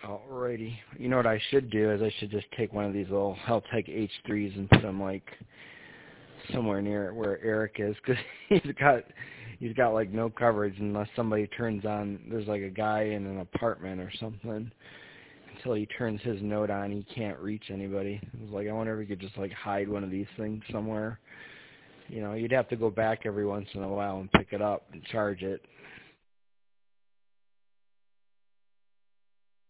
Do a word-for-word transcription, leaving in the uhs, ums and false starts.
Alrighty. You know what I should do is I should just take one of these little Heltec H threes and put them like somewhere near where Eric is, because he's got he's got like no coverage unless somebody turns on. There's like a guy in an apartment or something. Until he turns his note on, he can't reach anybody. I was like, I wonder if we could just like hide one of these things somewhere. You know, you'd have to go back every once in a while and pick it up and charge it.